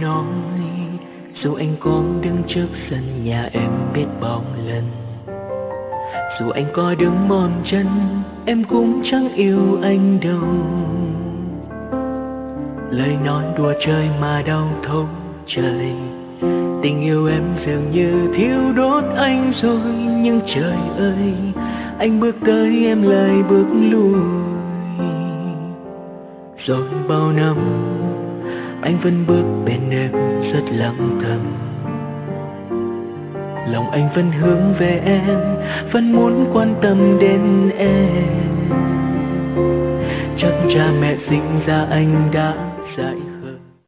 nói, dù anh có đứng trước sân nhà em biết bao lần, dù anh có đứng mòn chân em cũng chẳng yêu anh đâu. Lời nói đùa chơi mà đau thấu trời, tình yêu em dường như thiêu đốt anh rồi. Nhưng trời ơi, anh bước tới em lại bước lui. Rồi bao năm anh vẫn bước bên em rất lặng thầm, lòng anh vẫn hướng về em, vẫn muốn quan tâm đến em. Chắc cha mẹ sinh ra anh đã dạy